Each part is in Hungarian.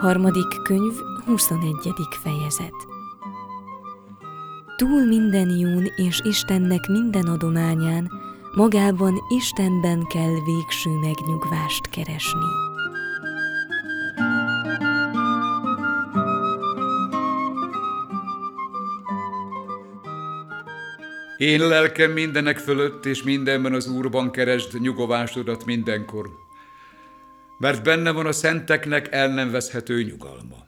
Harmadik könyv, 21. fejezet. Túl minden jón és Istennek minden adományán, magában Istenben kell végső megnyugvást keresni. Én lelkem mindenek fölött és mindenben az Úrban keresd nyugovásodat mindenkor, mert benne van a szenteknek el nem veszhető nyugalma.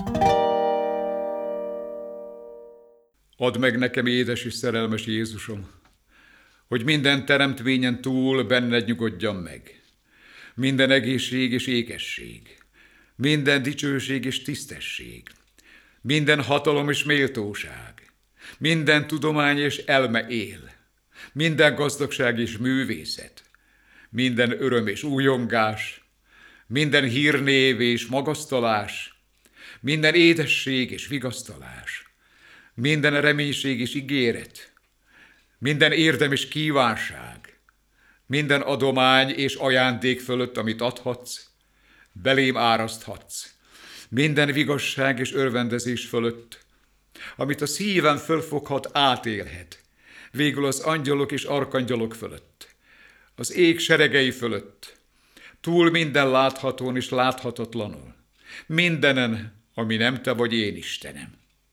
Add meg nekem, édes és szerelmes Jézusom, hogy minden teremtményen túl benned nyugodjam meg. Minden egészség és ékesség, minden dicsőség és tisztesség, minden hatalom és méltóság, minden tudomány és elme él, minden gazdagság és művészet, minden öröm és újongás, minden hírnév és magasztalás, minden édesség és vigasztalás, minden reménység és ígéret, minden érdem és kívánság, minden adomány és ajándék fölött, amit adhatsz, belém áraszthatsz, minden vigasság és örvendezés fölött, amit a szívem fölfoghat, átélhet, végül az angyalok és arkangyalok fölött, az ég seregei fölött, túl minden láthatón és láthatatlanul, mindenen, ami nem te vagy én Istenem.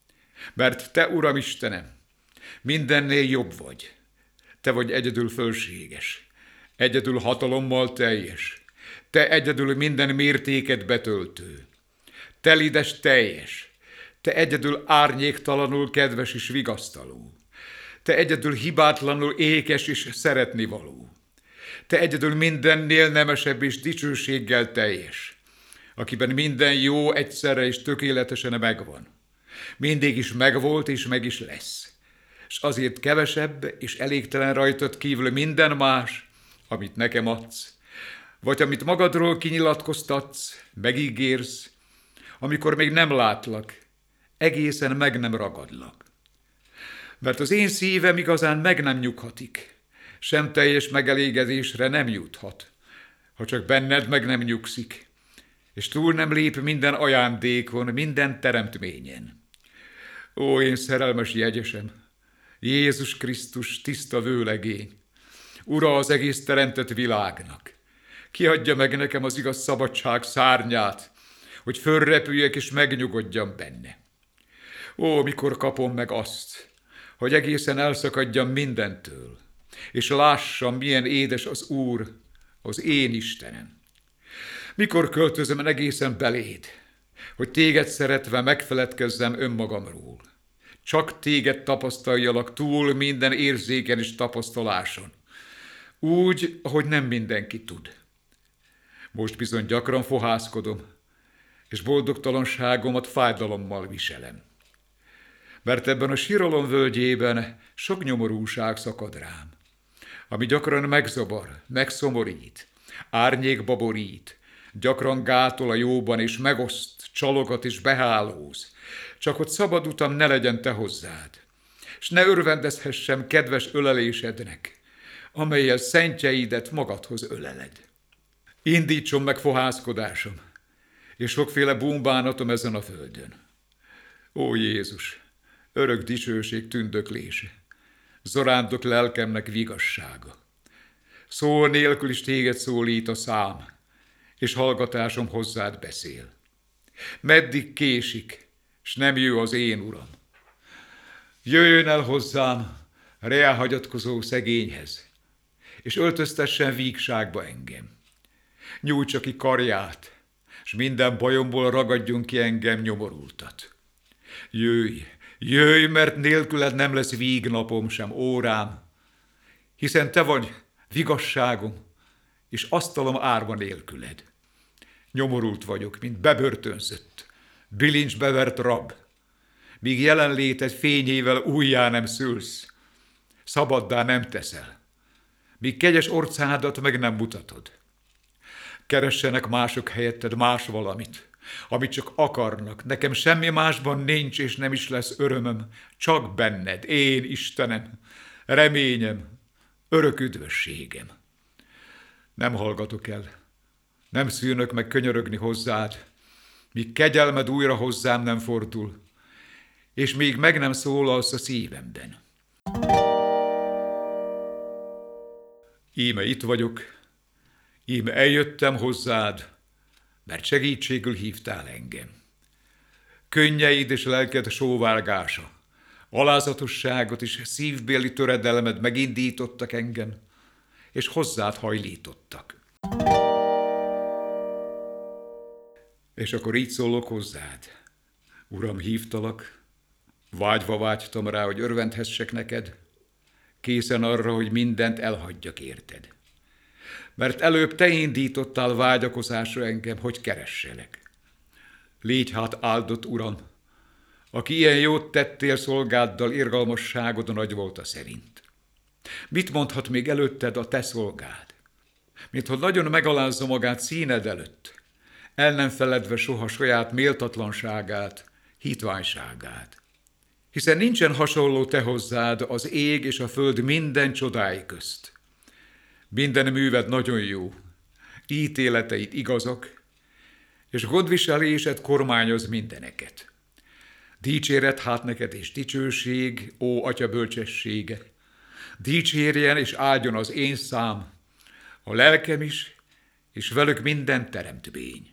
Mert te, Uram Istenem, mindennél jobb vagy. Te vagy egyedül fölséges, egyedül hatalommal teljes, te egyedül minden mértéket betöltő, telides teljes, te egyedül árnyéktalanul kedves és vigasztaló, te egyedül hibátlanul ékes és szeretnivaló, te egyedül mindennél nemesebb és dicsőséggel teljes, akiben minden jó egyszerre és tökéletesen megvan. Mindig is megvolt és meg is lesz, és azért kevesebb és elégtelen rajtad kívül minden más, amit nekem adsz, vagy amit magadról kinyilatkoztatsz, megígérsz, amikor még nem látlak, egészen meg nem ragadlak. Mert az én szívem igazán meg nem nyughatik, sem teljes megelégedésre nem juthat, ha csak benned meg nem nyugszik, és túl nem lép minden ajándékon, minden teremtményen. Ó, én szerelmes jegyesem, Jézus Krisztus tiszta vőlegény, Ura az egész teremtett világnak, kiadja meg nekem az igaz szabadság szárnyát, hogy fölrepüljek és megnyugodjam benne. Ó, mikor kapom meg azt, hogy egészen elszakadjam mindentől, és lássam, milyen édes az Úr, az én Istenem. Mikor költözöm egészen beléd, hogy téged szeretve megfeledkezzem önmagamról. Csak téged tapasztaljalak túl minden érzéken és tapasztaláson. Úgy, ahogy nem mindenki tud. Most bizony gyakran fohászkodom, és boldogtalanságomat fájdalommal viselem. Mert ebben a síralom völgyében sok nyomorúság szakad rám, ami gyakran megzavar, megszomorít, árnyékba borít, gyakran gátol a jóban és megoszt, csalogat és behálóz, csak hogy szabad utam ne legyen te hozzád, s ne örvendezhessem kedves ölelésednek, amellyel szentjeidet magadhoz öleled. Indítson meg fohászkodásom, és sokféle búnbánatom ezen a földön. Ó Jézus, örök dicsőség tündöklése, zarándok lelkemnek vigassága. Szó nélkül is téged szólít a szám, és hallgatásom hozzád beszél. Meddig késik, s nem jő az én Uram? Jöjjön el hozzám, reálhagyatkozó szegényhez, és öltöztessen vígságba engem. Nyújtsa ki karját, s minden bajomból ragadjon ki engem nyomorultat. Jöjj, jöjj, mert nélküled nem lesz vígnapom sem órám, hiszen te vagy vigasságom, és asztalom árva nélküled. Nyomorult vagyok, mint bebörtönzött, bilincsbe vert rab, míg jelenléted fényével újjá nem szülsz, szabaddá nem teszel, míg kegyes orcádat meg nem mutatod. Keressenek mások helyetted más valamit, amit csak akarnak. Nekem semmi másban nincs, és nem is lesz örömöm, csak benned, én Istenem, reményem, örök üdvösségem. Nem hallgatok el, nem szűnök meg könyörögni hozzád, míg kegyelmed újra hozzám nem fordul, és még meg nem szólalsz a szívemben. Íme itt vagyok, íme eljöttem hozzád, mert segítségül hívtál engem. Könnyeid és lelked sóvárgása, alázatosságot és szívbéli töredelmed megindítottak engem, és hozzád hajlítottak. És akkor így szólok hozzád. Uram, hívtalak, vágyva vágytam rá, hogy örvendhessek neked, készen arra, hogy mindent elhagyjak érted. Mert előbb te indítottál vágyakozásra engem, hogy keresselek. Légy hát áldott, Uram, aki ilyen jót tettél szolgáddal, irgalmasságod nagy volt a szerint. Mit mondhat még előtted a te szolgád? Mintha nagyon megalázza magát színed előtt, el nem feledve soha saját méltatlanságát, hitványságát. Hiszen nincsen hasonló te hozzád az ég és a föld minden csodái közt. Minden műved nagyon jó, ítéleteid igazak, és gondviselésed kormányoz mindeneket. Dicséret hát neked és dicsőség, ó Atya bölcsessége, dicsérjen és áldjon az én szám, a lelkem is, és velük minden teremtmény.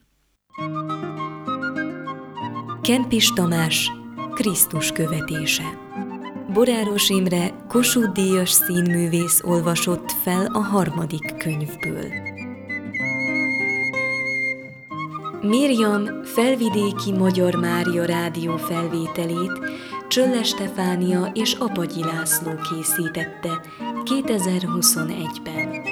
Kempis Tamás, Krisztus követése. Boráros Imre, Kossuth-díjas színművész olvasott fel a 3. könyvből. Miriam felvidéki Magyar Mária rádió felvételét Csölle Stefánia és Apagyi László készítette 2021-ben.